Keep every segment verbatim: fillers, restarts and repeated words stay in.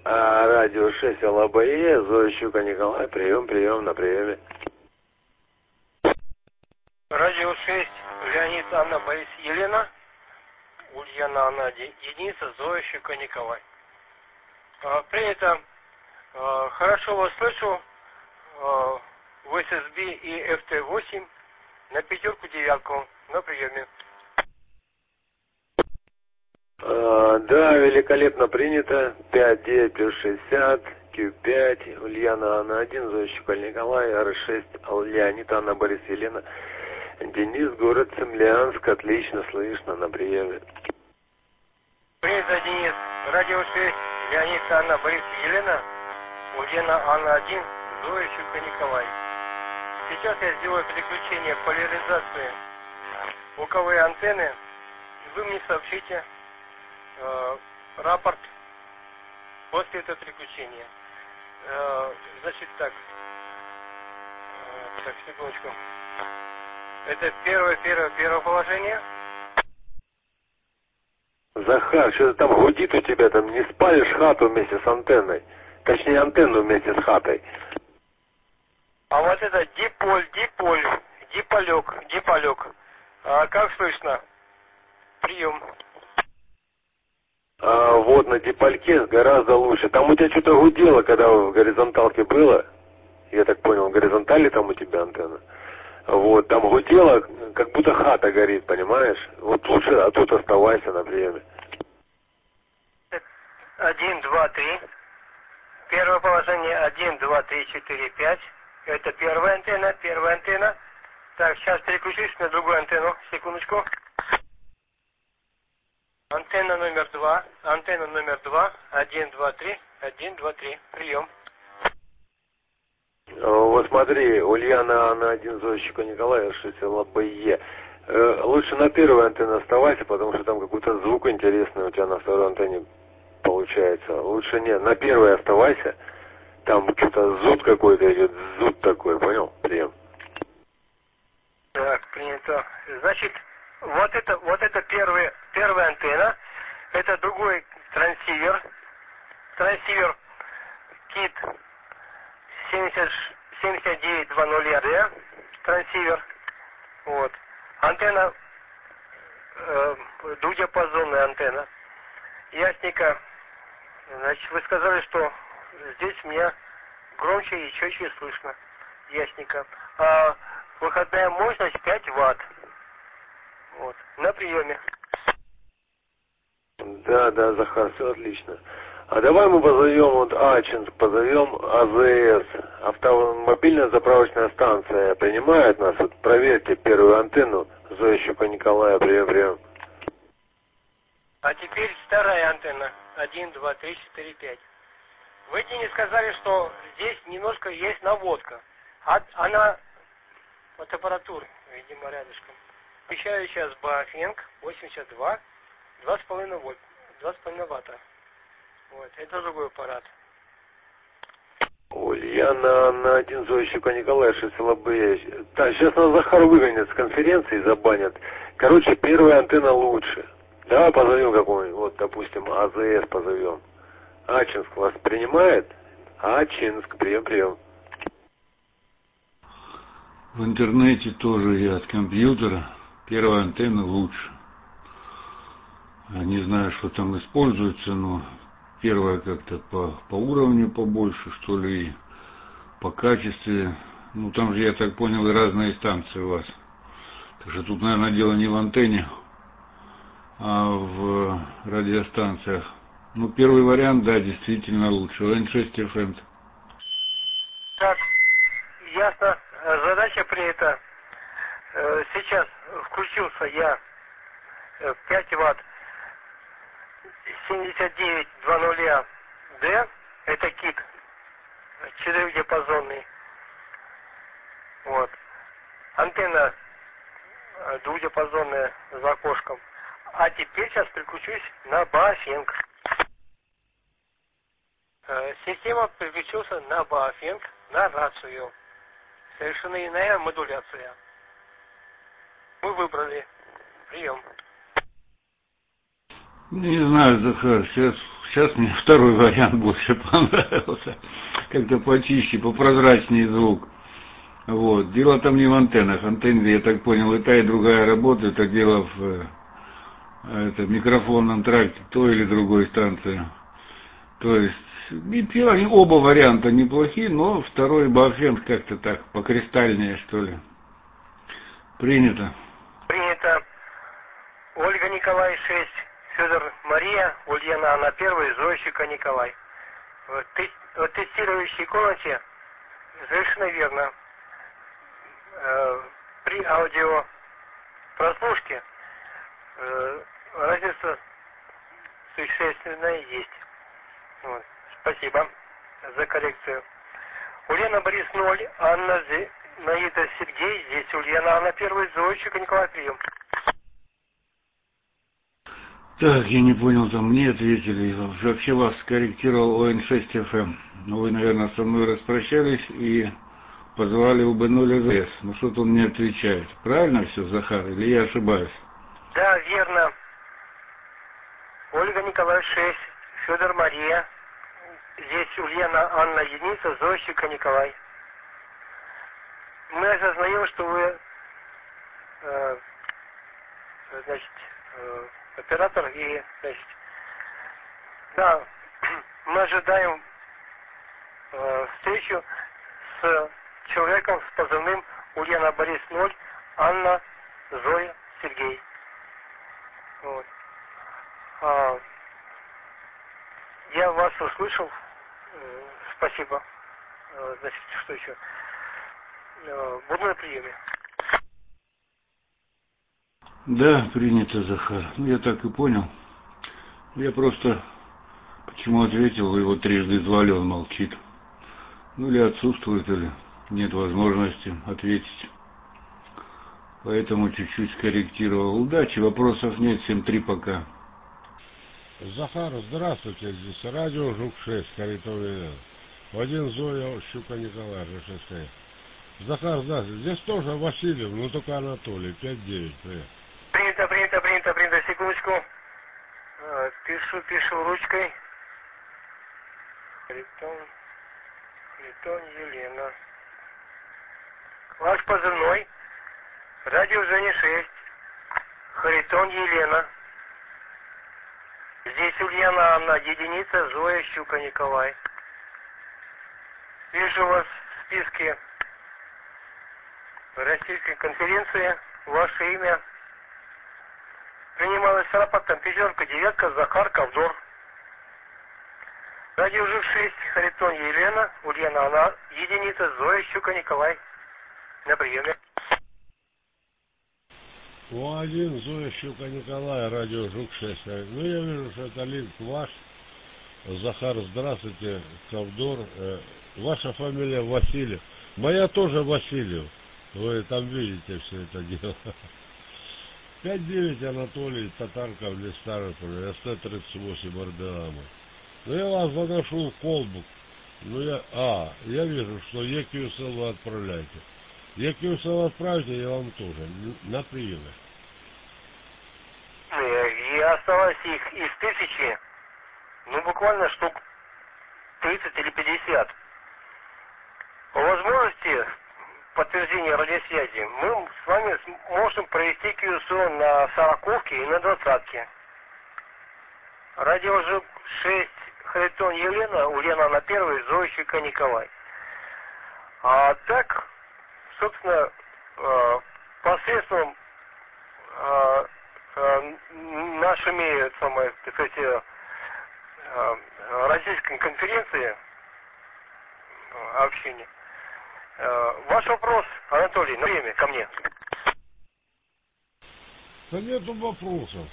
А, радио шесть ЛАБЕ, Зоя Щука Николай, прием, прием, на приеме. Радио шесть, Леонид, Анна, Борис, Елена, Ульяна, Анна, единица, Зоя Щука Николай. А, принято. А, хорошо вас слышу. А, в эс эс би и эф тэ восемь на пятерку, девятку, на приеме. А, да, великолепно принято. пять девять плюс шестьдесят, Q пять, Ульяна Анна один, Зоя Щука Николай, Р шесть, Леонид, Анна, Борис, Елена, Денис, город Цимлянск, отлично слышно, на приеме. Принято, Денис. Радио шесть, Леонид, Анна, Борис, Елена, Ульяна, Анна один, Зоя Щука Николай. Сейчас я сделаю переключение поляризации луковые антенны. Вы мне сообщите э, рапорт после этого переключения. Э, значит так. Э, так, секундочку. Это первое, первое, первое положение. Захар, что-то там гудит у тебя, там не спалишь хату вместе с антенной. Точнее, антенну вместе с хатой. А вот это диполь, диполь, диполек, диполек. А как слышно? Прием. А вот на дипольке гораздо лучше. Там у тебя что-то гудело, когда в горизонталке было. Я так понял, в горизонтали там у тебя антенна. Вот, там гудело, как будто хата горит, понимаешь? Вот лучше, а тут оставайся на приеме. Один, два, три. Первое положение один, два, три, четыре, пять. Это первая антенна, первая антенна. Так, сейчас переключусь на другую антенну. Секундочку. Антенна номер два. Антенна номер два. Один, два, три. Один, два, три. Прием. Вот смотри, Ульяна Анна один, Зоя Щука Николай, шесть ЛАБЕ. Лучше на первой антенне оставайся, потому что там какой-то звук интересный у тебя на второй антенне получается. Лучше нет, на первой оставайся. Там что-то зуд какой-то идет, зуд такой, понял? Прием. Так, принято. Значит, вот это, вот это первая, первая антенна. Это другой трансивер. Трансивер кит семьдесят, семьдесят девять двадцать д. Трансивер. Вот. Антенна, э, двудиапазонная антенна. Ясненько. Значит, вы сказали, что здесь меня громче и четче слышно. Ясненько. А выходная мощность пять ватт. Вот. На приеме. Да, да, Захар, все отлично. А давай мы позовем вот Ачинск, позовем А З С. Автомобильная заправочная станция принимает нас? Вот проверьте первую антенну. Зоя Щука Николая, прием, прием. А теперь вторая антенна. Один, два, три, четыре, пять. Вы не сказали, что здесь немножко есть наводка. А, она от аппаратуры, видимо, рядышком. Вещаю сейчас Баофенг восемьдесят два, два с половиной вольт, два с половиной ватта. Вот, это другой аппарат. Ульяна на один, Зоя Щука Николая, шесть ЛАБЕ. Так, сейчас нас Захар выгонят с конференции, забанят. Короче, первая антенна лучше. Давай позовем какой-нибудь, вот, допустим, А З С позовем. Ачинск вас принимает? Ачинск, прием, прием. В интернете тоже я от компьютера. Первая антенна лучше. Не знаю, что там используется, но первая как-то по, по уровню побольше, что ли, и по качеству. Ну, там же, я так понял, и разные станции у вас. Так что тут, наверное, дело не в антенне, а в радиостанциях. Ну, первый вариант, да, действительно лучше. Н шесть эф эм. Так, ясно. Задача принята. Сейчас включился я пять ватт семьдесят девять двадцать д. Это кит четырехдиапазонный. Вот. Антенна двухдиапазонная за окошком. А теперь сейчас переключусь на Баофенг. Система переключился на Баофенг, на рацию. Совершенно иная модуляция. Мы выбрали. Прием. Не знаю, Захар, сейчас сейчас мне второй вариант больше понравился. Как-то почище, попрозрачнее звук. Вот. Дело там не в антеннах. Антенны, я так понял, и та, и другая работают, а дело в это, микрофонном тракте той или другой станции. То есть, и они оба варианта неплохие, но второй Баофенг как-то так, покристальнее, что ли. Принято. Принято. Ольга Николай шесть, Федор Мария, Ульяна Анна первая, Зойщика Николай. В тестирующей комнате совершенно верно. При аудио прослушке разница существенная есть. Вот. Спасибо за коррекцию. Ульяна Борис ноль, Анна Наида Сергей, здесь Ульяна Анна первая, Зойщика Николай, прием. Так, я не понял, там мне ответили. Вообще вас скорректировал О Н шесть эф эм. Но вы, наверное, со мной распрощались и позвали У Б ноль З С. Ну что-то он не отвечает. Правильно все, Захар, или я ошибаюсь? Да, верно. Ольга Николай шесть, Федор Мария. Здесь Ульяна Анна единица, Зойщика Николай. Мы осознаем, что вы э, значит, э, оператор и, значит, да, мы ожидаем э, встречу с человеком с позывным Ульяна Борис ноль, Анна Зоя Сергей. Вот. А, я вас услышал. Э, спасибо. Э, значит, что еще? Э, буду на приеме. Да, принято, Захар. Ну, я так и понял. Я просто почему ответил, вы его трижды звали, он молчит. Ну, или отсутствует, или нет возможности ответить. Поэтому чуть-чуть скорректировал. Удачи, вопросов нет, семь три пока. Захар, здравствуйте, здесь радио Жук шесть, Харитон. Один Зоя, Щука Николай, Ж шесть. Захар, здравствуйте, здесь тоже Васильев, но только Анатолий, пять девять, привет. Принято, принято, принято, принято, секундочку. Пишу, пишу ручкой. Харитон, Харитон Елена. Ваш позывной. Радио Женя шесть. Харитон Елена. Здесь Ульяна Анна, единица, Зоя Щука Николай. Вижу вас в списке Российской конференции. Ваше имя. Принималось с рапортом пятерка, девятка, Захар Ковдор. Радио Жук шесть, Харитон Елена, Ульяна Анна, единица, Зоя Щука Николай. На приеме. О один, Зоя Щука Николай, радио Жук шесть. Ну, я вижу, что это линк ваш. Захар, здравствуйте, Ковдор. Э, ваша фамилия Васильев. Моя тоже Васильев. Вы там видите все это дело. пять девять Анатолий, Татарка, в Старополе, С Т тридцать восемь, Ардеама. Ну, я вас заношу в колбу. Ну, я... А, я вижу, что Е Q S L вы отправляете. Е Q S L отправите, я вам тоже. На приеме. И осталось их из тысячи, ну, буквально штук тридцать или пятьдесят. По возможности подтверждения радиосвязи мы с вами можем провести Q S O на сороковке и на двадцатке. Радио Жук шесть, Харитон Елена, Ульяна на первой, Зоя Щука Николай. А так, собственно, посредством нашими, самое, так сказать, российской конференции общения. Ваш вопрос, Анатолий, на время ко мне. Да нету вопросов.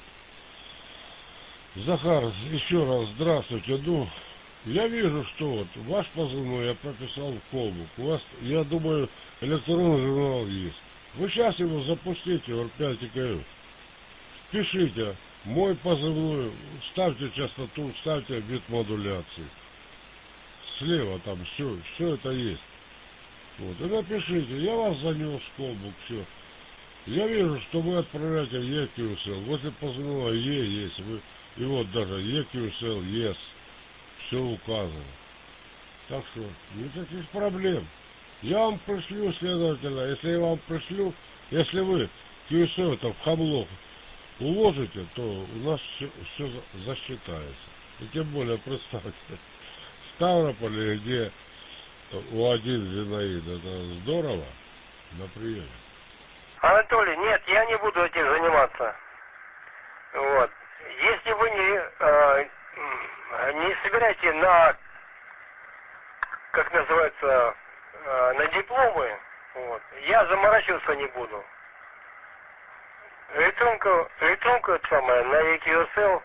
Захар, еще раз здравствуйте. Ну, я вижу, что вот ваш позывной я прописал в колбу. У вас, я думаю, электронный журнал есть. Вы сейчас его запустите, эр пять К Ю. Пишите мой позывной, ставьте частоту, ставьте вид модуляции. Слева там все, все это есть. Вот, и напишите, я вас занес в колбу, все. Я вижу, что вы отправляете Е Q S L. Возле позывного Е есть. Вы, И вот даже и кью эс эл, ес, все указано. Так что никаких проблем. Я вам пришлю, следовательно, если я вам пришлю, если вы кью эс эл это в хабло уложите, то у нас все, все засчитается. И тем более, представьте, в Ставрополе, где у один Зинаид, это здорово, на приеме. Анатолий, нет, я не буду этим заниматься. Вот. Если вы не, э, не собираете на, как называется, э, на дипломы, вот, я заморачиваться не буду. Электронку, электронку это самое, на и кью эс эл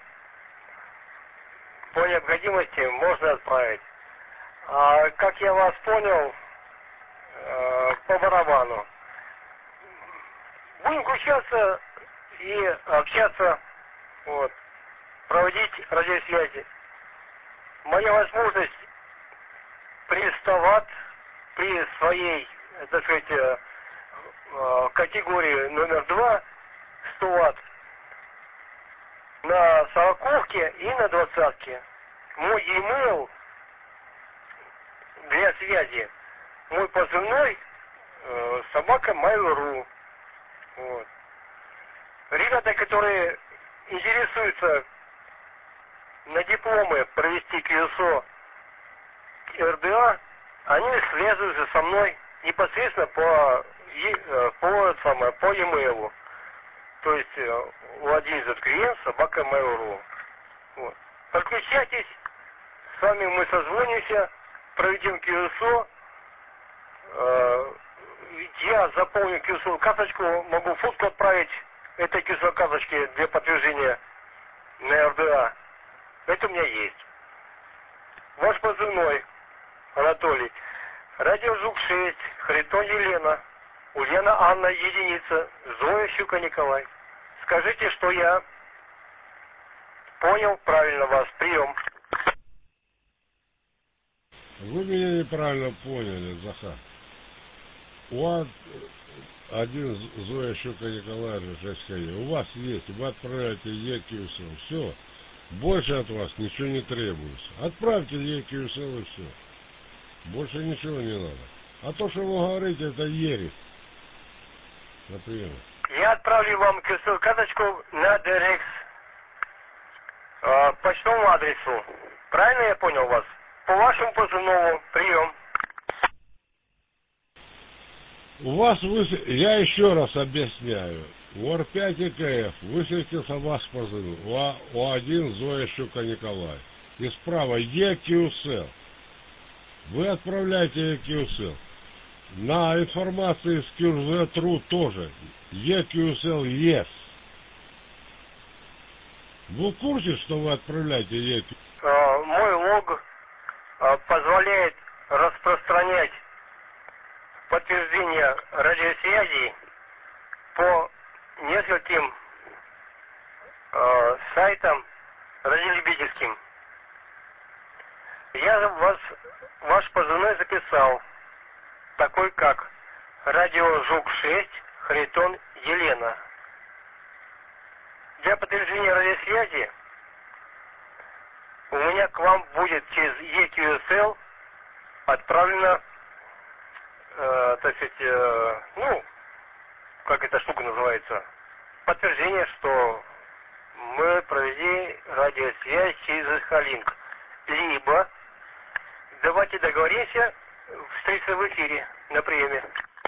по необходимости можно отправить. А как я вас понял, э, по барабану. Будем включаться и общаться, вот, проводить радиосвязи. Моя возможность при сто ватт, при своей, так сказать, э, э, категории номер два, сто ватт, на сороковке и на двадцатке. Мой e-mail для связи, мой позывной э, собака mail.ru. Вот. Ребята, которые интересуются на дипломы провести кью эс о эр дэ а, они связываются со мной непосредственно по, по, самое, по e-mail. То есть Владимир Заткриен, собака mail.ru. Вот. Подключайтесь, с вами мы созвонимся, проведем кью эс о. Э, я заполню кью эс о карточку, могу фотку отправить этой кью эс о карточки для подтверждения на эр дэ а. Это у меня есть. Ваш позывной, Анатолий. Радио Жук шесть, Харитон Елена, Ульяна Анна единица, Зоя Щука Николай. Скажите, что я понял правильно вас. Прием. Вы меня неправильно поняли, Захар. У вас один Зоя Щука Николай, шесть. У вас есть, вы отправляете и кью эс эл. Все. Больше от вас ничего не требуется. Отправьте и кью эс эл и все. Больше ничего не надо. А то, что вы говорите, это ересь. Например. Я отправлю вам кью эс эл-карточку на Дирекс э, почтовому адресу. Правильно я понял вас? По вашему позывному. Прием. У вас выс... Я еще раз объясняю. У эр пять и ка эф высветился ваш позывной. У один Зоя Щука Николай. И справа и кью эс эл. Вы отправляете и кью эс эл. На информации с кью зет точка ру тоже. и кью эс эл ес. Вы в курсе, что вы отправляете и кью эс эл? Э, мой лог э, позволяет распространять подтверждение радиосвязи по нескольким э, сайтам радиолюбительским. Я вас, ваш позывной записал, такой как Радио Жук шесть, Харитон Елена. Для подтверждения радиосвязи у меня к вам будет через и кью эс эл отправлено, э, так сказать, э, ну, как эта штука называется, подтверждение, что мы провели радиосвязь через Халинк. Либо давайте договоримся встретиться в эфире на приеме.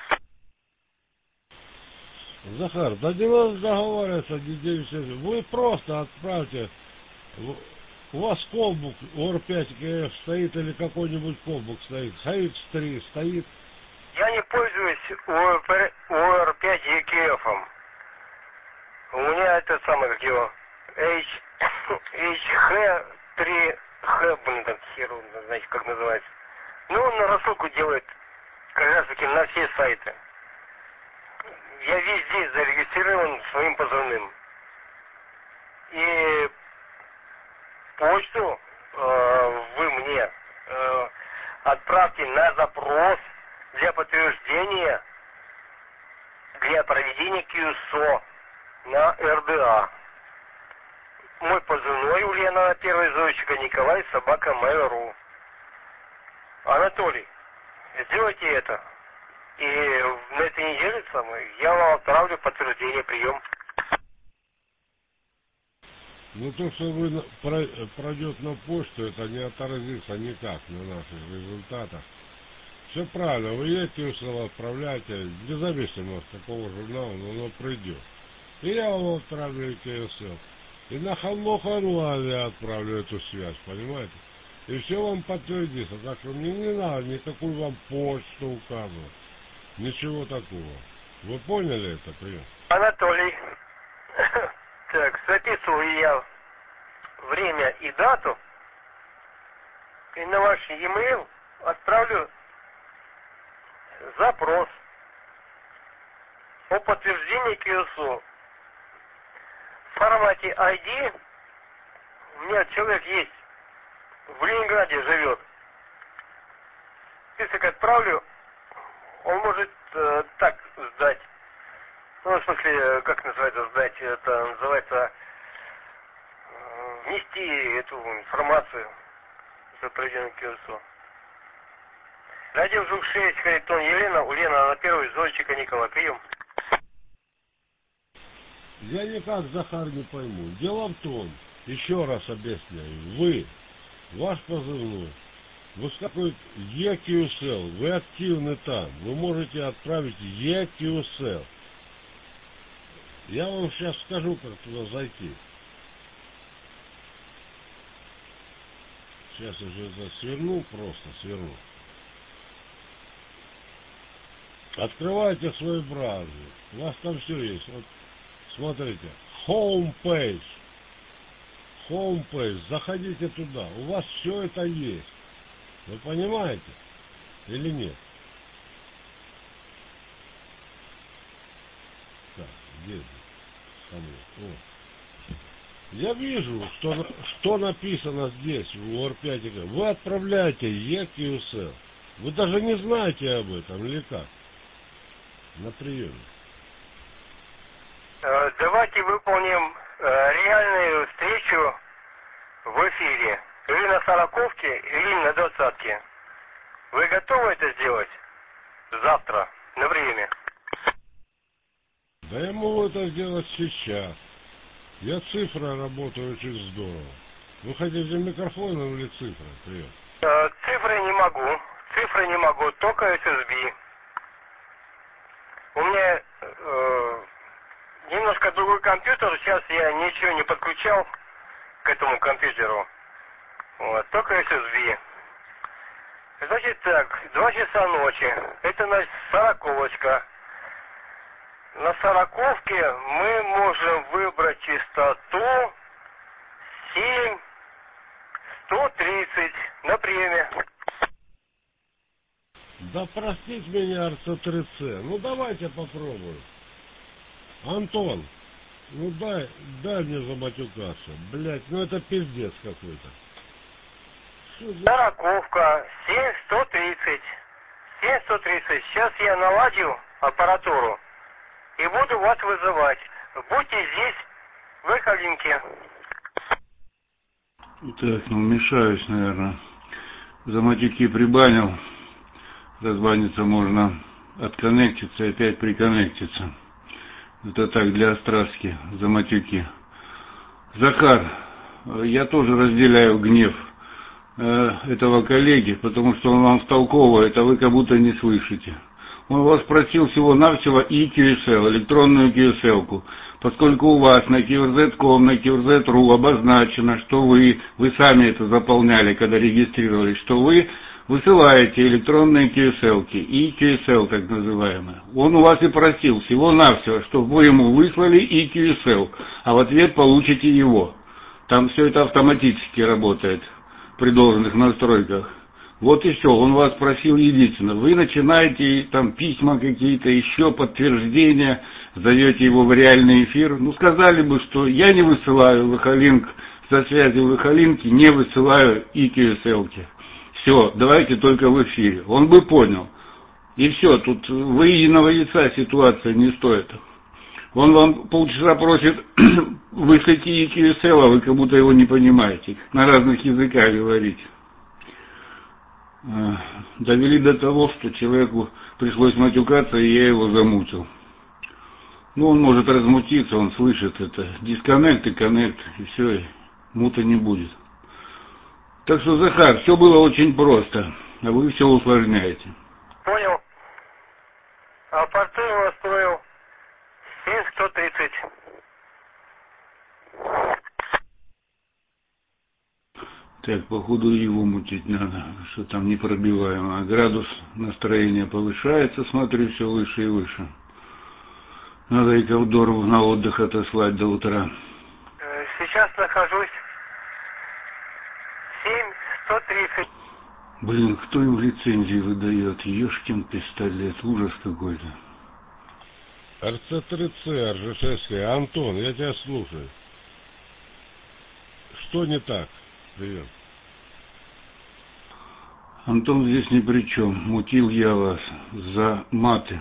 Захар, да не надо договариваться, вы просто отправьте. У вас колбук у эр пять ка эф стоит или какой-нибудь колбук стоит, эйч икс три стоит. Я не пользуюсь у эр пять и кей эф. У меня это самое, как его, эйч эйч три Х, блин, там хер, знаете, как называется. Ну, он на рассылку делает как раз таки на все сайты. Я везде зарегистрирован своим позывным. И почту э, вы мне э, отправьте на запрос для подтверждения для проведения кью эс о на эр дэ а. мой позывной Ульяна первый Зойчика Николай, собака Mail.ru. Анатолий, сделайте это. И на этой неделе самой я вам отправлю подтверждение прием. Ну то, что вы пройдет на почту, это не отразится никак на наших результатах. Все правильно, вы едете УСЛ отправляйте, независимо от какого журнала, но оно придет. И я вам отправлю КСЛ. И на Халмохану я отправлю эту связь, понимаете? И все вам подтвердится. Так что мне не надо никакую вам почту указывать. Ничего такого. Вы поняли это, прием? Анатолий. Так, записываю я время и дату. И на ваш e-mail отправлю запрос о подтверждении КСО. В формате ай ди у меня человек есть, в Ленинграде живет. Список отправлю, он может э, так сдать. Ну, в смысле, как называется сдать, это называется э, внести эту информацию за проведенную КСО. Радио Жук шесть, Харитон Елена, Ульяна на первый, Зойчика Николай, прием. Я никак, Захар, не пойму. Дело в том, еще раз объясняю, вы, ваш позывной, выскакивает и кью эс эл, вы активны там, вы можете отправить и кью эс эл. Я вам сейчас скажу, как туда зайти. Сейчас уже сверну, просто сверну. Открывайте свой браузер. У вас там все есть. Вот смотрите. Homepage. Homepage. Заходите туда. У вас все это есть. Вы понимаете? Или нет? Так, где здесь? О. Я вижу, что, что написано здесь, в ор пять. Вы отправляете и кью эс эл. Вы даже не знаете об этом, или как? На приеме. Давайте выполним реальную встречу в эфире. Или на сороковке, или на двадцатке. Вы готовы это сделать завтра на время? Да я могу это сделать сейчас. Я цифрой работаю очень здорово. Вы хотите микрофоном или цифрой? Привет. Цифры не могу. Цифры не могу, только эс эс би. У меня э, немножко другой компьютер, сейчас я ничего не подключал к этому компьютеру. Вот, только эс эс би. Значит так, два часа ночи. Это на сороковочка. На сороковке мы можем выбрать частоту семь сто тридцать на приеме. Да простите меня, эр цэ три цэ. Ну давайте попробуем. Антон, ну дай, дай мне заматюкаться. Блять, ну это пиздец какой-то. Сороковка, семь сто тридцать. семь сто тридцать. Сейчас я наладил аппаратуру и буду вас вызывать. Будьте здесь, в Калинке. Так, ну мешаюсь, наверное. За матюки прибанил. Дозвониться можно, отконнектиться и опять приконнектиться. Это так, для остраски, за матюки. Захар, я тоже разделяю гнев э, этого коллеги, потому что он вам втолковывает, а вы как будто не слышите. Он вас просил всего-навсего и кью эс эл, электронную кью эс эл-ку, поскольку у вас на кью эр зет точка ком, на кью эр зет точка ру обозначено, что вы, вы сами это заполняли, когда регистрировались, что вы высылаете электронные кью эс эл-ки, и кью эс эл так называемые. Он у вас и просил всего-навсего, чтобы вы ему выслали и кью эс эл, а в ответ получите его. Там все это автоматически работает при должных настройках. Вот и все, он вас просил единственное. Вы начинаете там письма какие-то, еще подтверждения, зовете его в реальный эфир. Ну, сказали бы, что я не высылаю Лохолинк, за связью Лохолинки не высылаю и кью эс эл-ки. Все, давайте только в эфире. Он бы понял. И все, тут выеденного яйца ситуация не стоит. Он вам полчаса просит выслать и кью эс эл, а вы как будто его не понимаете. На разных языках говорите. Довели до того, что человеку пришлось матюкаться, и я его замутил. Ну, он может размутиться, он слышит это. Дисконнект и коннект, и все, и мута не будет. Так что, Захар, все было очень просто, а вы все усложняете. Понял. А порты у вас стоил семь сто тридцать. Так, походу его мутить надо, что там непробиваемо. А градус настроения повышается, смотрю, все выше и выше. Надо и Ковдору на отдых отослать до утра. Сейчас нахожусь семь сто тридцать. Блин, кто им лицензии выдает? Ешкин пистолет, ужас какой-то. эр цэ три цэ, эр жэ шесть, Антон, я тебя слушаю. Что не так? Привет. Антон здесь ни при чем. Мутил я вас за маты.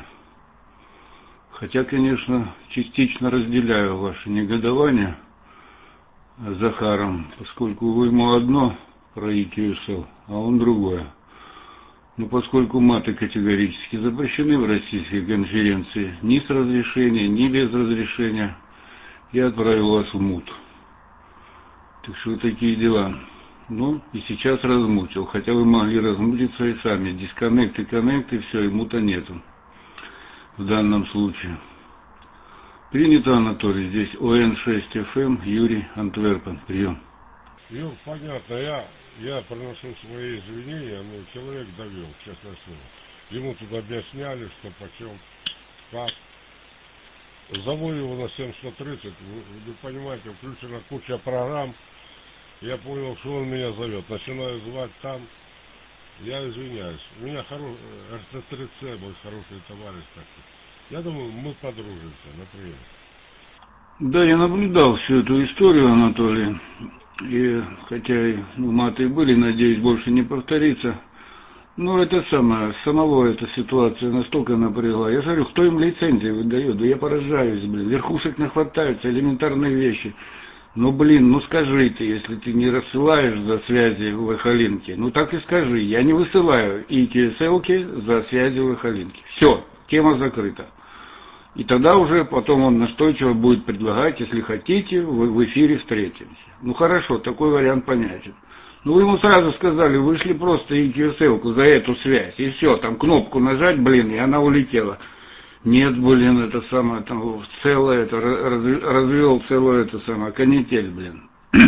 Хотя, конечно, частично разделяю ваше негодование с Захаром, поскольку вы ему одно про и кью эс эл, а он другое. Но поскольку маты категорически запрещены в Российской конференции, ни с разрешения, ни без разрешения, я отправил вас в мут. Так что вот такие дела. Ну, и сейчас размутил. Хотя вы могли размутиться и сами. Дисконнект и коннект, и все, и мута нету. В данном случае. Принято, Анатолий. Здесь о эн шесть эф эм, Юрий, Антверпен. Прием. Юр, понятно. Я, я приношу свои извинения, но человек довел, честное слово. Ему тут объясняли, что почем, как. Зову его на семь сто тридцать. Вы, вы понимаете, включена куча программ. Я понял, что он меня зовет. Начинаю звать там. Я извиняюсь. У меня хоро... эр цэ три цэ, мой хороший товарищ такой. Я думаю, мы подружимся, например. Да, я наблюдал всю эту историю, Анатолий. И хотя и ну, маты были, надеюсь, больше не повторится. Но это самое, самого эта ситуация настолько напрягла. Я говорю, кто им лицензии выдает? Да я поражаюсь, блин. Верхушек нахватаются, элементарные вещи. Ну, блин, ну скажи ты, если ты не рассылаешь за связи в Эхолинке, ну так и скажи, я не высылаю и кью эс эл-ки за связи в Эхолинке. Все, тема закрыта. И тогда уже потом он настойчиво будет предлагать, если хотите, вы в эфире встретимся. Ну хорошо, такой вариант понятен. Ну вы ему сразу сказали, вышли просто и кью эс эл-ку за эту связь, и все, там кнопку нажать, блин, и она улетела. Нет, блин, это самое, там целое, это, развел целое, это самое, канитель, блин.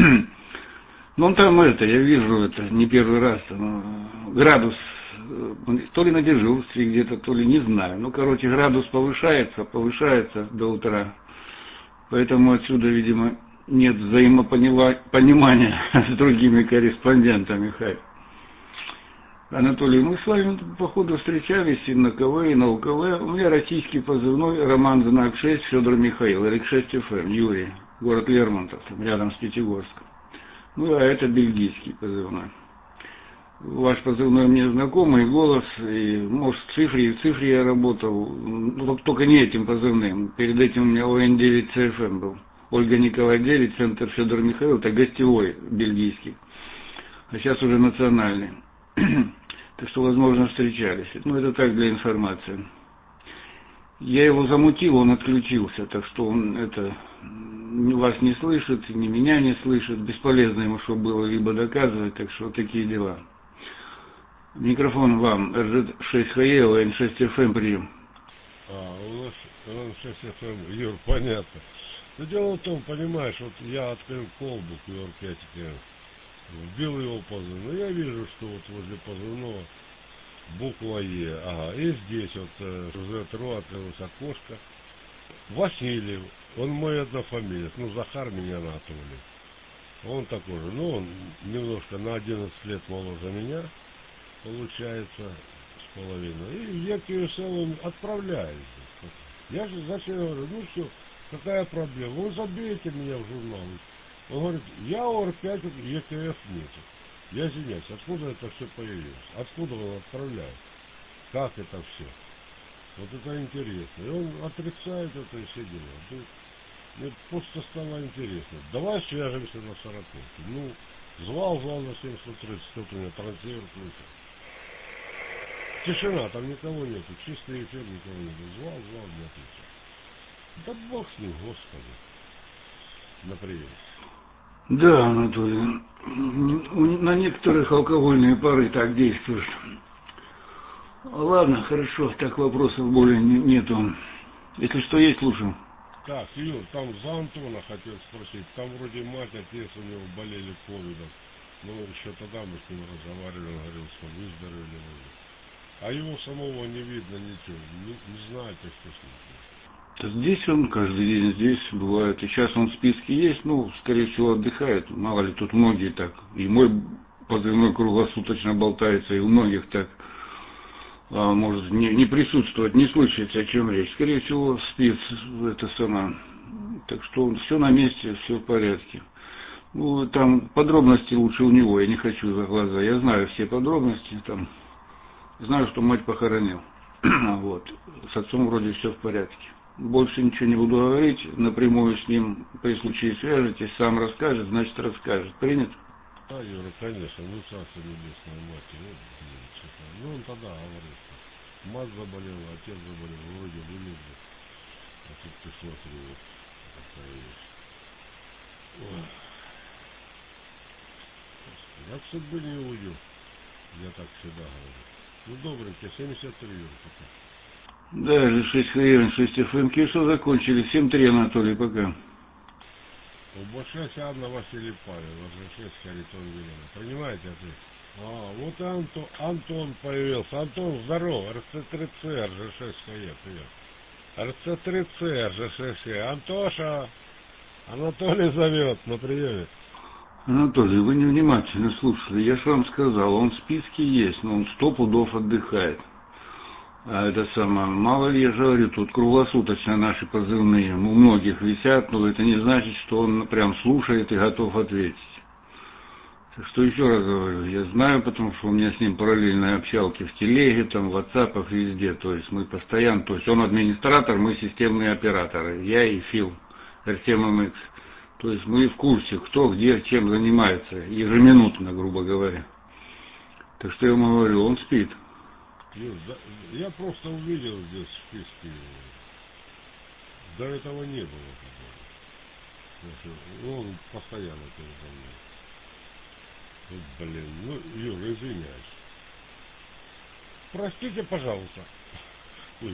Ну, он там это, я вижу это, не первый раз, там, градус, то ли на дежурстве где-то, то ли не знаю. Ну, короче, градус повышается, повышается до утра. Поэтому отсюда, видимо, нет взаимопонимания с другими корреспондентами, Хай. Анатолий, мы с вами, походу, встречались и на ка вэ, и на у ка вэ. У меня российский позывной Роман Знак шесть, Федор Михаил, эр икс шесть эф эм, Юрий, город Лермонтов, рядом с Пятигорском. Ну, а это бельгийский позывной. Ваш позывной мне знакомый, голос, и, может, в цифре, и в цифре я работал, ну, только не этим позывным. Перед этим у меня о эн девять цэ эф эм был. Ольга Николай девять, центр Федор Михаил, это гостевой бельгийский. А сейчас уже национальный. Так что, возможно, встречались. Ну, это так, для информации. Я его замутил, он отключился, так что он это вас не слышит, ни меня не слышит. Бесполезно ему, что было, либо доказывать, так что вот такие дела. Микрофон вам, эр жэ шесть ха е, о эн шесть эф эм, прием. А, у нас о эн шесть эф эм, Юр, понятно. Но дело в том, понимаешь, вот я открыл колбу ку эр пять, вбил его позывной, но я вижу, что вот возле позывного буква Е, ага, и здесь вот э, зет эр у открылось окошко. Васильев, он мой однофамилец, ну Захар меня Анатолий. Он такой же, ну он немножко на одиннадцать лет моложе меня, получается, с половиной. И я кью эс эл отправляю. Я же зачем говорю, ну все, какая проблема, вы забейте меня в журнал. Он говорит, я о эр пять, е ка эф нет. Я извиняюсь, откуда это все появилось? Откуда он отправляет? Как это все? Вот это интересно. И он отрицает это и все дела. Тут мне просто стало интересно. Давай свяжемся на сороковке. Ну, звал, звал на семь сто тридцать, тут у меня трансфер включен. Тишина, там никого нету, чистый эфир, никого нету. Звал, звал, не отвечал. Да бог с ним, Господи. На прием. Да, Анатолий, на некоторых алкогольные пары так действуют. Ладно, хорошо, так вопросов более нету. Если что есть, слушаю. Так, Юр, там за Антона хотел спросить. Там вроде мать, отец у него болели ковидом. Ну, еще тогда мы с ним разговаривали, он говорил, что выздоровели вроде. А его самого не видно ничего. Не, не знаете, что с ним. Здесь он каждый день здесь бывает. И сейчас он в списке есть, ну, скорее всего, отдыхает. Мало ли, тут многие так. И мой позывной круглосуточно болтается, и у многих так. А, может не, не присутствовать, не слышать, о чем речь. Скорее всего, спит это сама. Так что все на месте, все в порядке. Ну, там подробности лучше у него, я не хочу за глаза. Я знаю все подробности, там, знаю, что мать похоронил. Вот. С отцом вроде все в порядке. Больше ничего не буду говорить, напрямую с ним при случае свяжетесь, сам расскажет, значит расскажет. Принято? Да, Юра, конечно, ну царство небесное мать, вот, блин, что-то. Ну он тогда говорит, что мать заболела, отец заболел, вроде вылезли, а тут ты смотри, вот, такая вещь. Ой. Я к судьбе не уйду, я так всегда говорю. Ну добренько, семьдесят три Юрка. Да, же шесть хрен, шесть эф эм, что закончили, семь три, Анатолий, пока. Обошляйся Анна Василий Павел, шесть Харитон Елена. Понимаете ответ? А, вот Антон, Антон появился. Антон, здорово, эр цэ три цэ, эр жэ шесть ка е, привет. эр цэ три цэ, эр жэ шесть ка е. Антоша, Анатолий зовет на приеме. Анатолий, вы невнимательно слушали. Я же вам сказал, он в списке есть, но он сто пудов отдыхает. А это самое, мало ли, я же говорю, тут круглосуточно наши позывные у многих висят, но это не значит, что он прям слушает и готов ответить. Так что еще раз говорю, я знаю, потому что у меня с ним параллельные общалки в телеге, там, в ватсапах, везде, то есть мы постоянно, то есть он администратор, мы системные операторы, я и Фил, эр семь эм икс. То есть мы в курсе, кто где чем занимается, ежеминутно, грубо говоря. Так что я ему говорю, он спит. Юр, да, я просто увидел здесь в списке, до этого не было. Ну, он постоянно передо мной. Вот, блин, ну, Юр, извиняюсь. Простите, пожалуйста. Ой.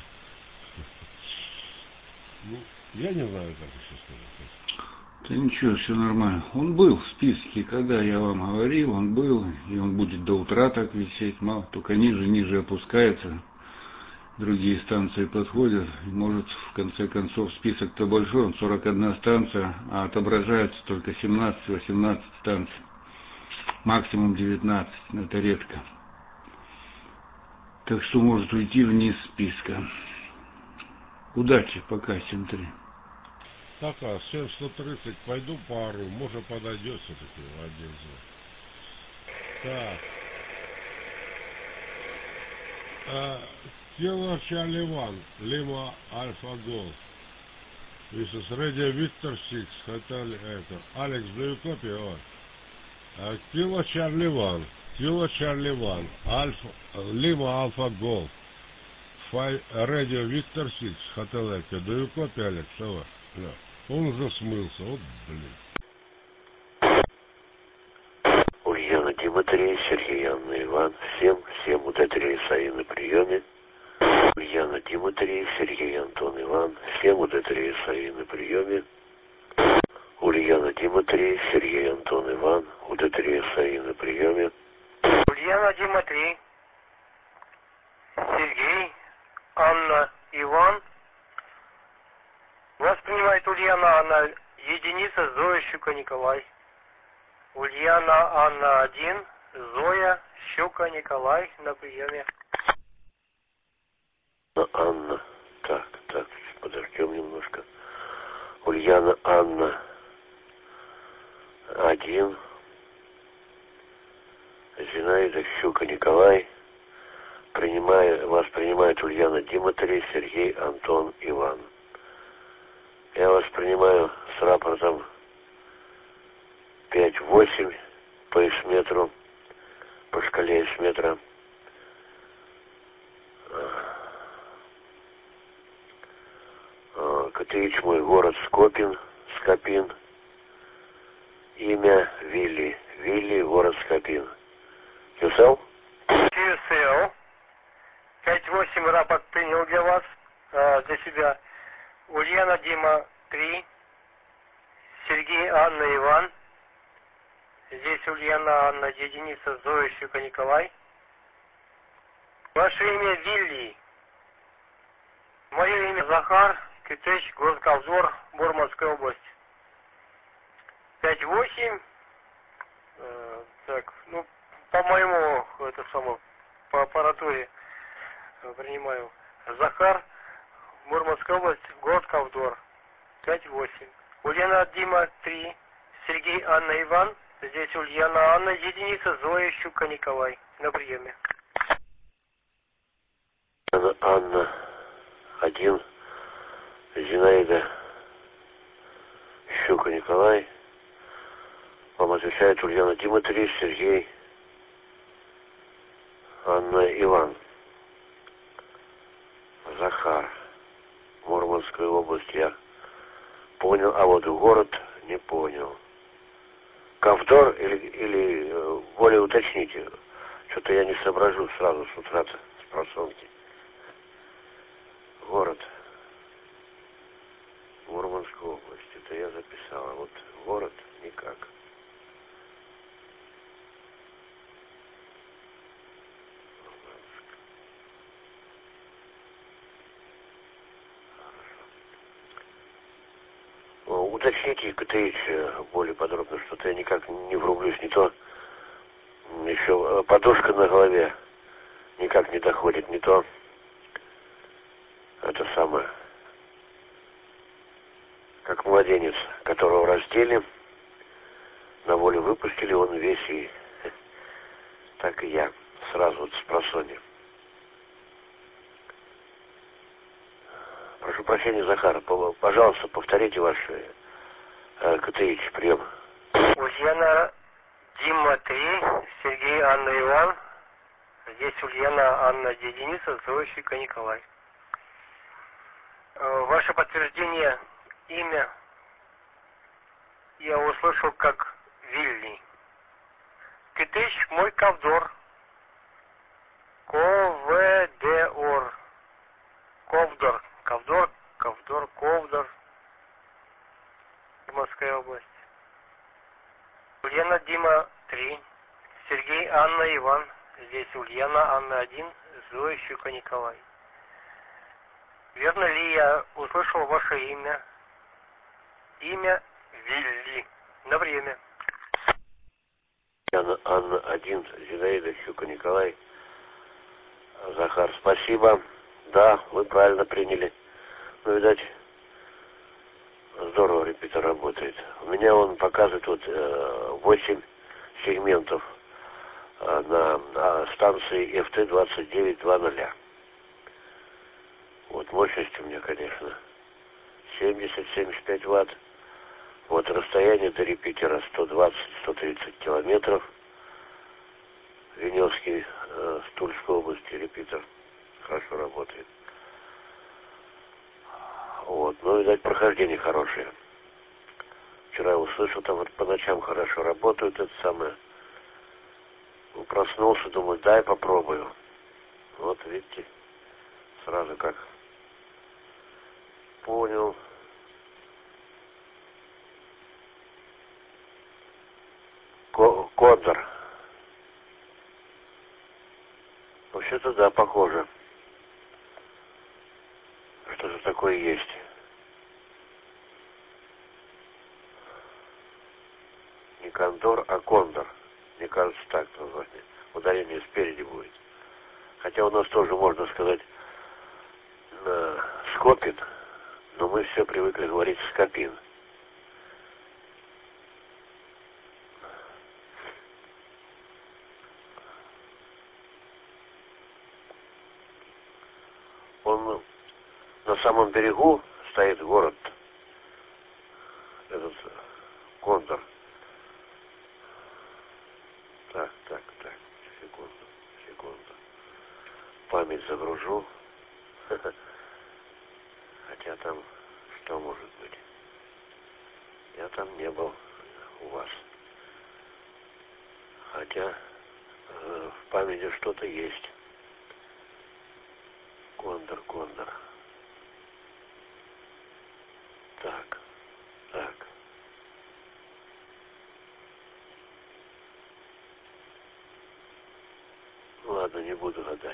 Ну, я не знаю, как еще сказать. Да ничего, все нормально. Он был в списке, когда я вам говорил, он был, и он будет до утра так висеть, мало, только ниже, ниже опускается, другие станции подходят, и может в конце концов список-то большой, он сорок одна станция, а отображается только семнадцать-восемнадцать станций, максимум девятнадцать, это редко. Так что может уйти вниз списка. Удачи, пока, семь три. Так, а семь сто тридцать пойду пару, может подойдет все-таки в один звук. Так. А, Kilo Charlie one, Lima Alpha Golf. This is Radio Victor six, Hotel это. Алекс, do you copy? Or? Uh, Kilo Charlie one, Kilo Charlie one, Alpha, Lima Alpha Golf. Five, Radio Victor six, Hotel Echo. Do you copy, Алекс? Over. No. Он уже смылся, вот блин. Ульяна Дмитрий, Сергей Анна Иван, семь, семь, УД три САИ на приеме. Ульяна Дмитрий, Сергей Антон Иван, семь, УД три САИ на приеме. Ульяна Дмитрий, Сергей Антон Иван, УД три САИ на приеме. Ульяна Дмитрий, Сергей, Анна Иван. Вас принимает Ульяна Анна, единица, Зоя Щука Николай. Ульяна Анна один, Зоя Щука Николай на приеме. Анна, так, так, подождем немножко. Ульяна Анна один, Зинаида Щука Николай. Принимает, вас принимает отвечает Ульяна, Дима три, Сергей, Антон, Иван. Я вас принимаю с рапортом пять восемь по эсметру, по шкале эсметра. Котович мой, город Скопин, Скопин. Имя Вилли. Вилли, город Скопин. кью эс эл? кью эс эл. пять восемь рапорт принял для вас, э, для себя. Ульяна Дима три. Сергей Анна Иван. Здесь Ульяна Анна, единица Зоя Щука Николай. Ваше имя Вилли. Мое имя Захар, Китеч, Госкавзор, Мурманская область. пять восемь. Э, так, ну, по-моему, это само, по аппаратуре э, принимаю. Захар, Мурманская область, город Ковдор. пять восемь. Ульяна Дима три. Сергей Анна Иван. Здесь Ульяна Анна, единица Зоя Щука Николай. На приеме. Анна, Анна один. Зинаида Щука Николай. Вам отвечает Ульяна Дима три, Сергей Анна Иван. Захар. Мурманская область. Я понял, а вот город не понял. Ковдор или, или э, более уточните. Что-то я не соображу сразу с утра-то, с просонки. Город. Мурманская область. Это я записал. А вот город никак. Уточните, Котович, более подробно, что-то я никак не врублюсь, не то еще подушка на голове никак не доходит, не то это самое, как младенец, которого раздели, на волю выпустили, он весь и так и я, сразу вот с просонья. Прошу прощения, Захар, пожалуйста, повторите ваш э, Котович прием. Ульяна Дима три, Сергей Анна Иван. Здесь Ульяна Анна, единица, Зоя Щука Николай. Э, ваше подтверждение имя я услышал как Вилли. Китыч мой Ковдор. Ковдор. Ковдор. Ковдор, Ковдор, Ковдор. Мурманская область. Ульяна Дима три. Сергей Анна Иван. Здесь Ульяна Анна один. Зоя Щука Николай. Верно ли я услышал ваше имя? Имя Вилли. На время. Ульяна Анна один. Зинаида Щука Николай. Захар, спасибо. Да, вы правильно приняли. Ну, видать, здорово репетитор работает. У меня он показывает вот восемь сегментов э, на, на станции эф тэ двадцать девять двадцать. Вот мощность у меня, конечно, семьдесят — семьдесят пять ватт. Вот расстояние до репетитора сто двадцать — сто тридцать километров. Веневский, э, в Тульской области репетитор хорошо работает. Вот, ну, видать, прохождение хорошее. Вчера я услышал, там вот по ночам хорошо работают, это самое. Ну, проснулся, думаю, дай попробую. Вот, видите, сразу как понял. Кондор. Вообще-то, да, похоже. Что-то такое есть. Не кондор, а кондор. Мне кажется, так название. Ударение спереди будет. Хотя у нас тоже, можно сказать, Скопин, но мы все привыкли говорить Скопин. самом, на самом берегу стоит город, этот Кондор. Так, так, так, секунду, секунду. Память загружу. Хотя там, что может быть? Я там не был у вас. Хотя э, в памяти что-то есть. Кондор, Кондор. Так, так. Ладно, не буду гадать.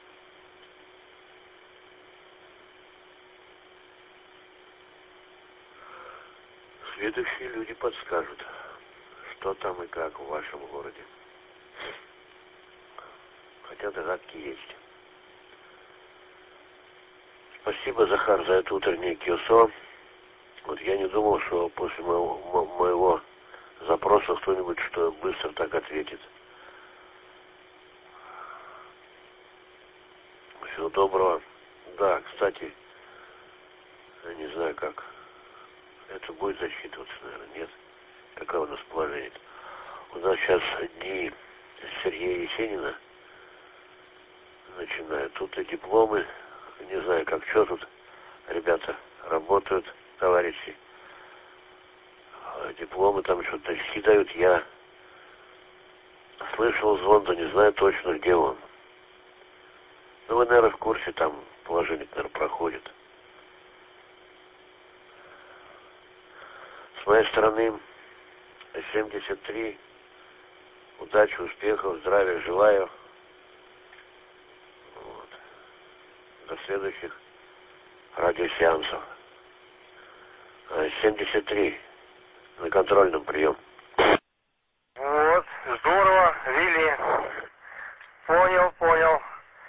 Следующие люди подскажут, что там и как в вашем городе. Хотя догадки есть. Спасибо, Захар, за это утреннее киосо. Вот я не думал, что после моего, мо- моего запроса кто-нибудь что быстро так ответит. Всего доброго. Да, кстати, я не знаю, как это будет засчитываться, наверное, нет. Какое у нас положение? У нас сейчас дни Сергея Есенина начинают. Тут и дипломы, не знаю, как что тут. Ребята работают, товарищи. Дипломы там что-то дают. Я слышал звон, да не знаю точно, где он. Ну, вы, наверное, в курсе, там положение, наверное, проходит. С моей стороны, семьдесят три. Удачи, успехов, здравия желаю. Вот. До следующих радиосеансов. семьдесят три. На контрольном прием. Вот, здорово, Вилли. Понял, понял.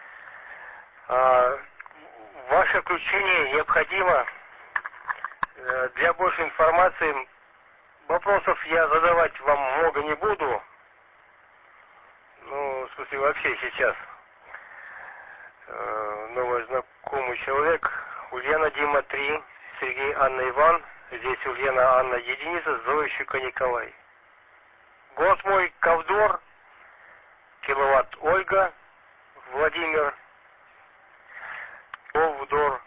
А, ваше включение необходимо э, для большей информации. Вопросов я задавать вам много не буду. Ну, в смысле, вообще сейчас. Э, новый знакомый человек. Ульяна Дима три, Сергей Анна Иван. Здесь Ульяна Анна единица, Зоя Щука Николай. Город мой Ковдор, киловатт Ольга, Владимир, Ковдор.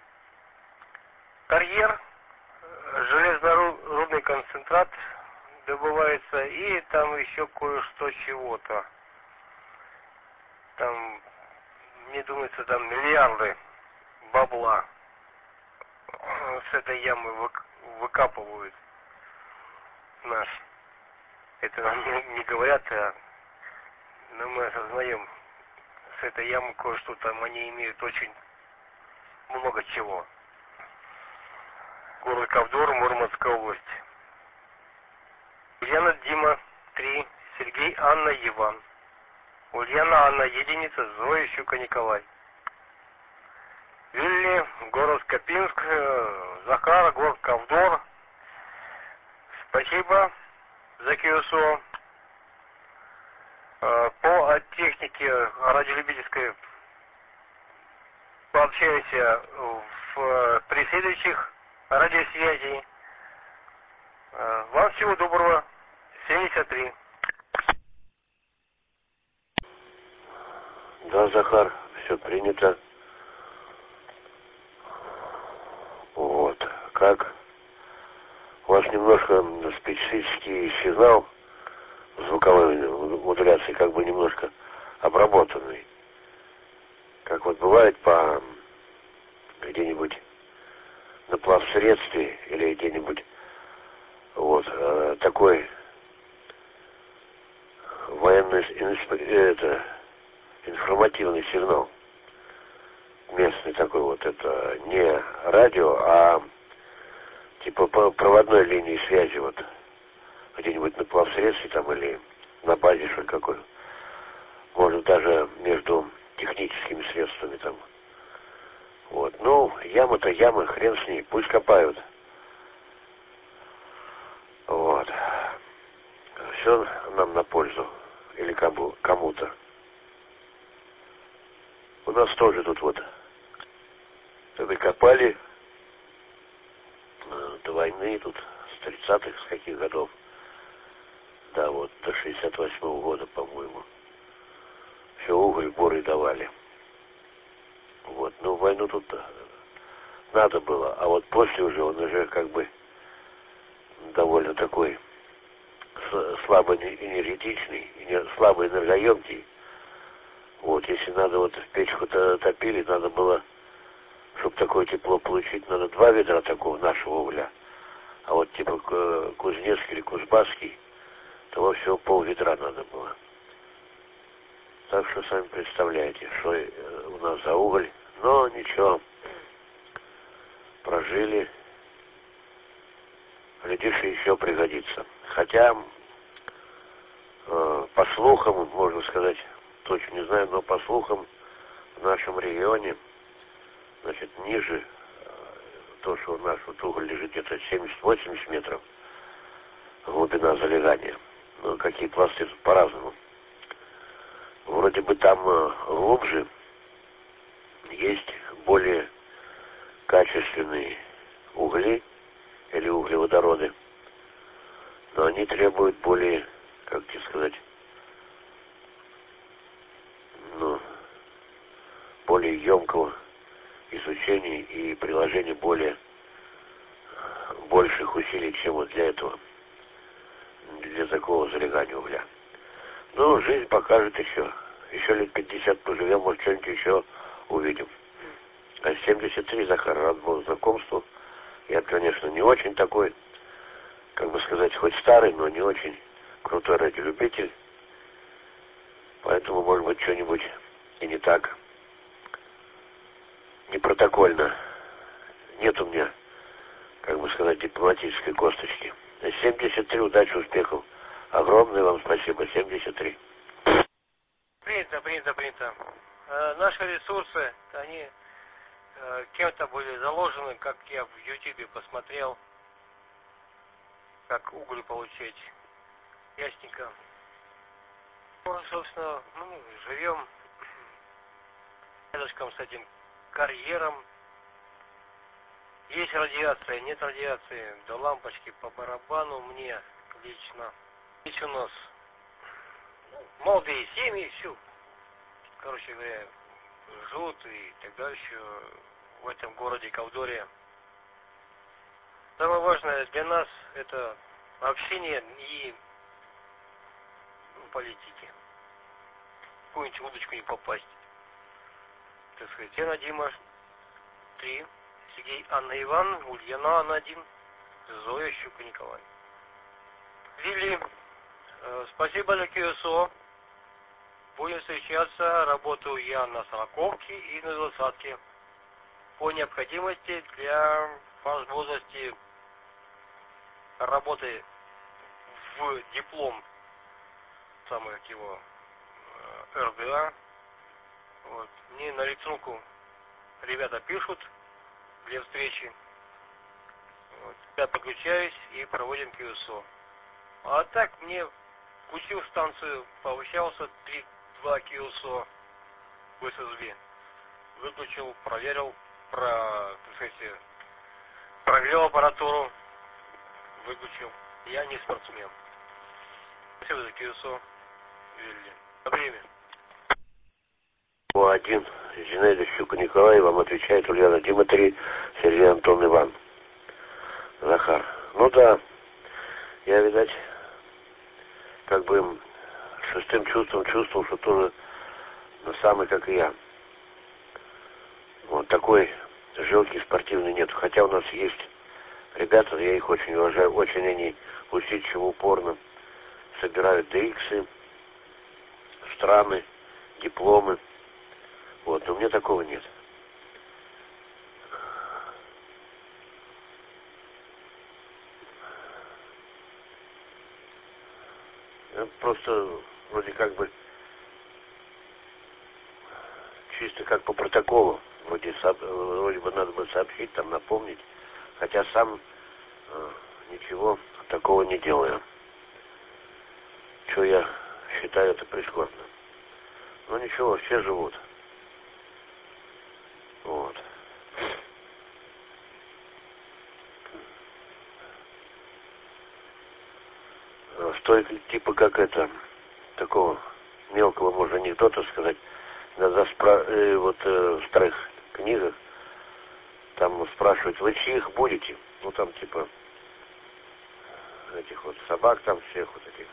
Карьер, железнорудный концентрат добывается, и там еще кое-что чего-то. Там, мне думается, там миллиарды бабла с этой ямы вы, выкапывают наш. Это нам не, не говорят, а, но мы осознаем, с этой ямы кое-что там они имеют очень много чего. Город Ковдор, Мурманская область. Ульяна Дима три, Сергей Анна Иван. Ульяна Анна единица, Зоя Щука Николай. Вилли, город Скопинск, Захар, город Ковдор. Спасибо за киосо. По технике радиолюбительской пообщаемся в при следующих радиосвязи. Вам всего доброго. семьдесят три. Да, Захар, все принято. Вот. Как? У вас немножко специфический сигнал звуковой модуляции, как бы немножко обработанный. Как вот бывает по где-нибудь на плавсредстве или где-нибудь вот э, такой военный это, информативный сигнал. Местный такой вот, это не радио, а типа по проводной линии связи вот где-нибудь на плавсредстве там или на базе что-то какой. Может даже между техническими средствами там. Вот. Ну, яма-то яма, хрен с ней, пусть копают. Вот. Все нам на пользу. Или кому-то. У нас тоже тут вот мы копали э, до войны, тут с тридцатых, с каких годов. Да, вот, до шестьдесят восьмого года, по-моему. Все уголь, боры давали. Вот, ну, войну тут надо было. А вот после уже, он уже как бы довольно такой слабо энергетичный, слабо энергоемкий. Вот, если надо, вот в печку-то топили, надо было, чтобы такое тепло получить, надо два ведра такого нашего угля. А вот типа кузнецкий или кузбасский, того всего пол ведра надо было. Так что сами представляете, что у нас за уголь. Но ничего, прожили. Глядишь, еще пригодится. Хотя, э, по слухам, можно сказать, точно не знаю, но по слухам в нашем регионе, значит, ниже, э, то, что у нас вот уголь лежит где-то семьдесят-восемьдесят метров, глубина залегания. Ну, какие пласты тут по-разному. Вроде бы там э, глубже есть более качественные угли или углеводороды, но они требуют более, как тебе сказать, ну, более емкого изучения и приложения более больших усилий, чем вот для этого, для такого залегания угля. Ну, жизнь покажет еще. Еще лет пятьдесят поживем, может, что-нибудь еще увидим. А семьдесят три, Захар, рад был знакомству. Я, конечно, не очень такой, как бы сказать, хоть старый, но не очень крутой радиолюбитель. Поэтому, может быть, что-нибудь и не так. Не протокольно. Нет у меня, как бы сказать, дипломатической косточки. семьдесят три, удачи, успехов. Огромное вам спасибо, семьдесят три. Принято, принято, принято. Э, наши ресурсы, они э, кем-то были заложены, как я в Ютубе посмотрел, как уголь получить. Ясненько. Ну, собственно, ну, живем рядышком с этим карьером. Есть радиация, нет радиации, до лампочки по барабану мне лично. Здесь у нас молодые семьи, все, короче говоря, живут и так дальше в этом городе Ковдоре. Самое важное для нас это общение и ну, политики. В какую-нибудь удочку не попасть. Так сказать, Яна Дима три, Сергей Анна Иван, Ульяна Анна один, Зоя Щука Николай. Лили, э, спасибо за КСО. Будем встречаться, работаю я на сороковке и на двадцатке. По необходимости для возможности работы в диплом самых его э, эр дэ а. Вот. Мне на электронку ребята пишут для встречи. Вот. Я подключаюсь и проводим КСО. А так мне включил станцию, пообщался три-два КСО в эс эс би. Выключил, проверил, про, так сказать, прогрел аппаратуру, выключил. Я не спортсмен. Спасибо за КСО. Вилли. На время. один. Зинаида Щука Николай, вам отвечает Ульяна Дима три, Сергей Антон Иван. Захар. Ну да, я, видать, как бы шестым чувством чувствовал, что тоже ну, самый, как и я. Вот такой жилки спортивной нет. Хотя у нас есть ребята, я их очень уважаю, очень они усидчиво, упорно собирают дэ иксы, штрамы, дипломы. Вот, но у меня такого нет. Я просто вроде как бы чисто как по протоколу. Вроде, вроде бы надо бы сообщить, там напомнить. Хотя сам э, ничего такого не делаю. Что я считаю это прискорбно. Но ничего, все живут. Вот. что типа как это, такого мелкого, можно анекдота сказать, иногда спра- э, вот э, в старых книгах, там спрашивают, вы чьих будете? Ну там типа этих вот собак там всех вот этих.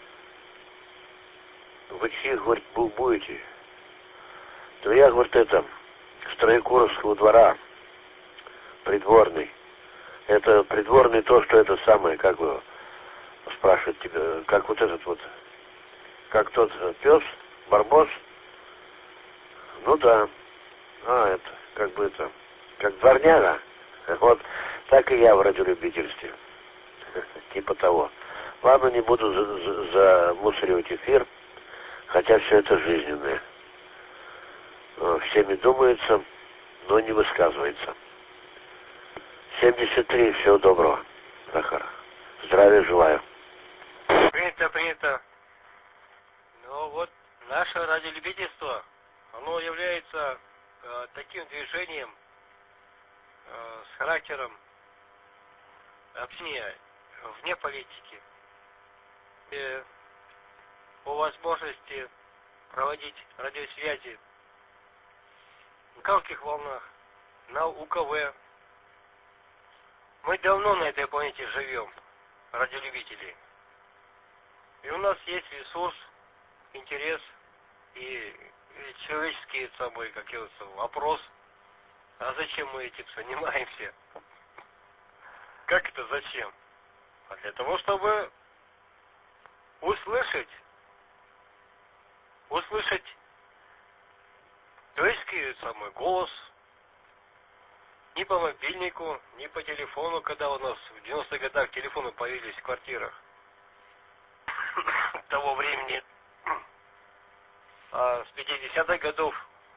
Вы чьих, говорит, будете? То я, говорит, это, с Троекуровского двора, придворный. Это придворный то, что это самое, как бы, спрашивает тебя, как вот этот вот, как тот пес, барбос. Ну да. А, это, как бы это, как дворняга. Вот, так и я в радиолюбительстве. Типа того. Ладно, не буду замусоривать эфир, хотя все это жизненное. Всеми думается, но не высказывается. семьдесят три, всего доброго, Захар. Здравия желаю. Принято, принято. Ну вот, наше радиолюбительство, оно является э, таким движением э, с характером общения вне политики. И по возможности проводить радиосвязи на коротких волнах, на УКВ. Мы давно на этой планете живем, радиолюбители. И у нас есть ресурс, интерес и, и человеческий собой, как говорится, вопрос, а зачем мы этим занимаемся? Как это зачем? А для того, чтобы услышать, услышать человеческий самый голос, ни по мобильнику, ни по телефону, когда у нас в девяностых годах телефоны появились в квартирах того времени, а с пятидесятых годов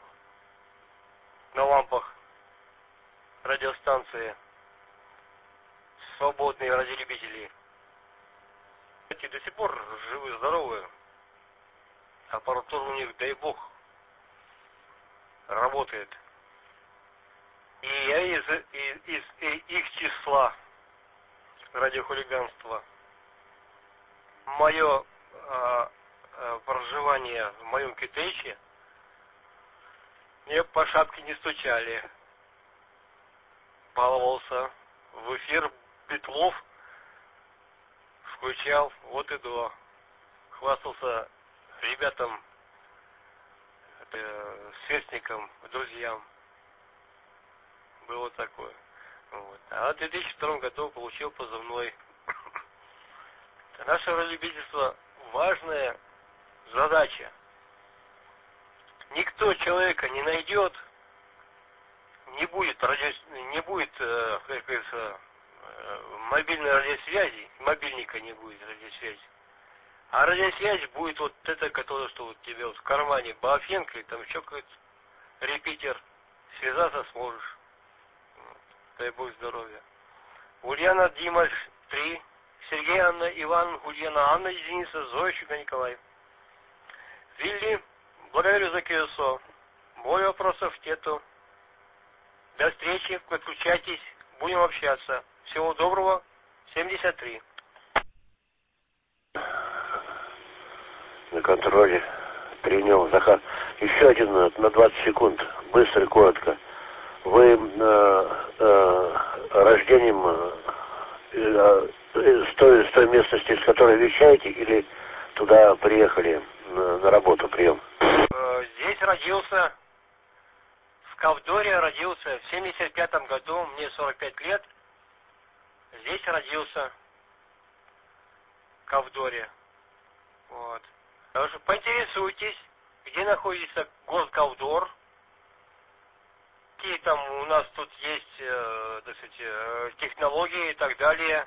на лампах радиостанции свободные радиолюбители. Эти до сих пор живы, здоровы. Аппаратура у них, дай бог, работает. И я из, из, из, из их числа радиохулиганства. Мое а, а, проживание в моем китайче мне по шапке не стучали. Баловался в эфир Битлов, включал вот и до. Хвастался ребятам, э, сверстникам, друзьям. Было такое. Вот. А в две тысячи втором году получил позывной. Наше радиолюбительство важная задача. Никто человека не найдет, не будет радио, не будет, э, как говорится, э, мобильной радиосвязи, мобильника не будет радиосвязи. А радиосвязь будет вот это, которое, что вот тебе вот в кармане Баофенко, и там еще какой-то репитер, связаться сможешь. Дай Бог здоровья. Ульяна Димаш три, Сергей Анна Иван, Ульяна Анна Дениса, Зоя Щука Николай. Вилли, благодарю за КСО. Более вопросов нету. До встречи, подключайтесь, будем общаться. Всего доброго, семьдесят три. На контроле принял. Захар. Еще один на двадцать секунд. Быстро и коротко. Вы э, э, рождением э, с, той, с той местности, с которой вещаете, или туда приехали на, на работу, прием? Э, здесь родился, в Ковдоре родился в семьдесят пятом году, мне сорок пять лет. Здесь родился, в Ковдоре. Вот. Так что поинтересуйтесь, где находится город Ковдор. Какие там у нас тут есть, э, так сказать, э, технологии и так далее.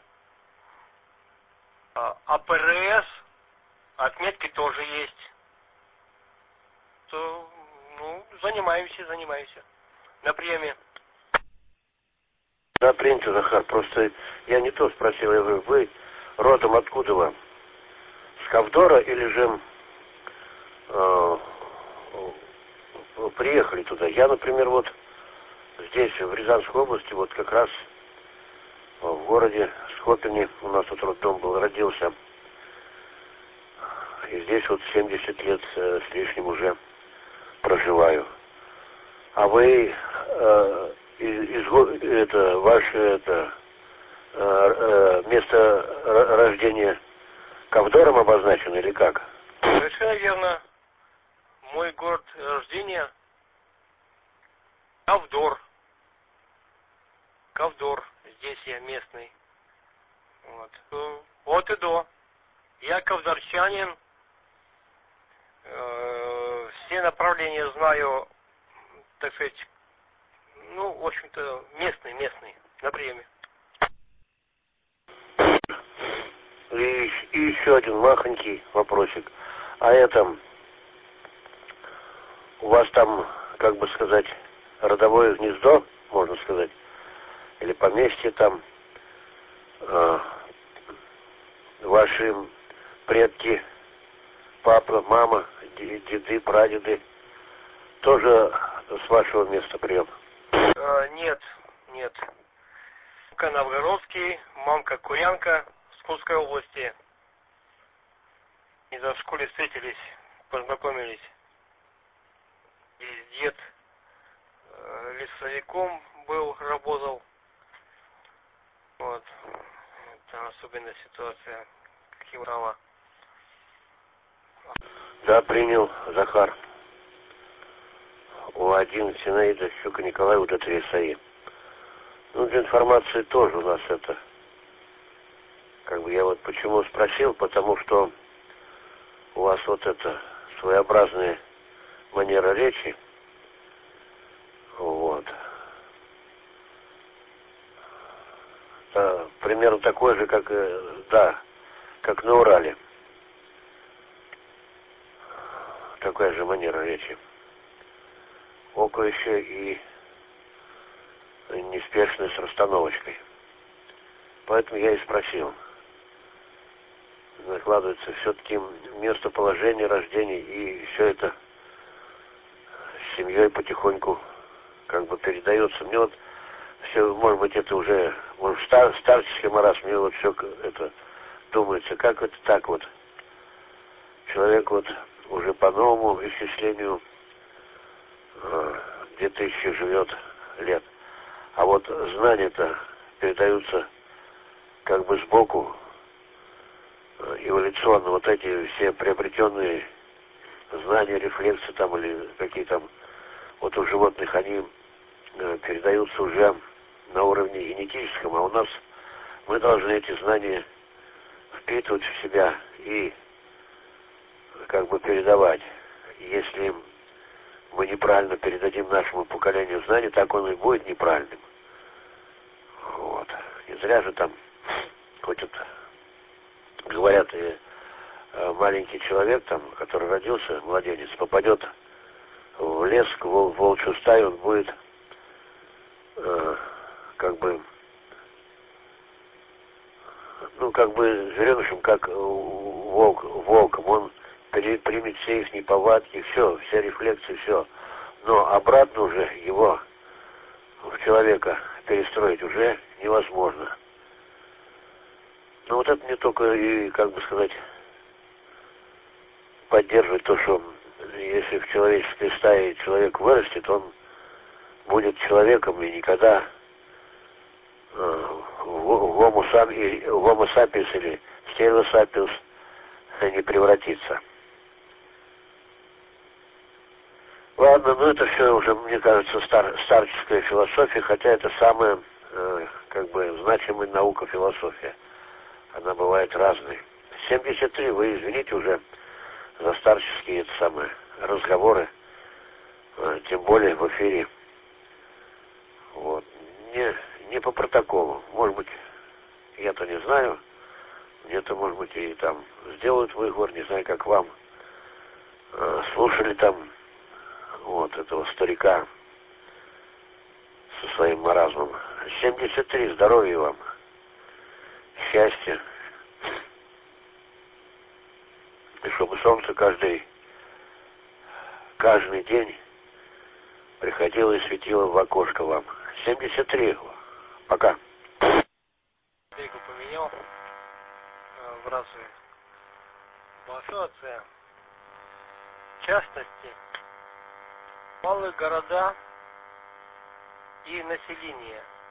А, АПРС, отметки тоже есть. То, ну, занимаемся, занимаемся. На приеме. Да, принято, Захар. Просто я не то спросил. Я говорю, вы родом откуда вам? С Ковдора или же э, приехали туда? Я, например, вот здесь, в Рязанской области, вот как раз в городе Скопине, у нас тут роддом был, родился. И здесь вот семьдесят лет э, с лишним уже проживаю. А вы э, из, из, это, ваше это, э, э, место рождения Ковдором обозначено или как? Совершенно верно. Мой город рождения Ковдор. Ковдор. Здесь я местный. Вот. Вот и до. Я ковдорчанин. Э, все направления знаю, так сказать, ну, в общем-то, местный, местный, на приеме. И, и еще один махонький вопросик. А это, у вас там, как бы сказать, родовое гнездо, можно сказать, или поместье там, э, ваши предки, папа, мама, деды, прадеды, тоже с вашего места приема? А, нет, нет. Папа новгородский, мамка курянка с Курской области. И в школе встретились, познакомились. И дед э, лесовиком был, работал. Вот. Это особенная ситуация, как Еврала. Да, принял, Захар. У один Синаида, Щука Николай, вот это ИСАИ. Ну, для информации тоже у нас это, как бы я вот почему спросил, потому что у вас вот это своеобразная манера речи, вот. Да, примерно такой же, как, да, как на Урале. Такая же манера речи. Око еще и неспешно с расстановочкой. Поэтому я и спросил. Накладывается все-таки местоположение рождения, и все это с семьей потихоньку как бы передается. Мне вот все, может быть, это уже, может, стар, старческий маразм, мне вот все это думается, как это так вот. Человек вот уже по новому исчислению э, где-то еще живет лет. А вот знания-то передаются как бы сбоку, э, эволюционно. Вот эти все приобретенные знания, рефлексы там или какие там, вот у животных они э, передаются уже на уровне генетическом, а у нас мы должны эти знания впитывать в себя и как бы передавать. Если мы неправильно передадим нашему поколению знания, так он и будет неправильным. Вот. Не зря же там, хоть вот говорят, и маленький человек, там, который родился, младенец, попадет в лес, в волчью стаю, он будет э, как бы ну, как бы зверенышем, как волк, волком, он примет все их неповадки, все, все рефлексы, все. Но обратно уже его в человека перестроить уже невозможно. Ну вот это мне только и, как бы сказать, поддерживает то, что если в человеческой стае человек вырастет, он будет человеком и никогда э, в homo sapiens или sterilis sapiens не превратится. Ладно, ну это все уже, мне кажется, стар, старческая философия, хотя это самая, э, как бы, значимая наука философия. Она бывает разной. семьдесят три, вы извините уже за старческие это самые разговоры, э, тем более в эфире. Вот. Не, не по протоколу. Может быть, я-то не знаю, мне-то, может быть, и там сделают выговор, не знаю, как вам. Э, слушали там вот этого старика со своим маразмом. семьдесят три, здоровья вам, счастья. И чтобы солнце каждый, каждый день приходило и светило в окошко вам. семьдесят три. Пока. Бегу поменял в разы. Большое С. В частности, малые города и население.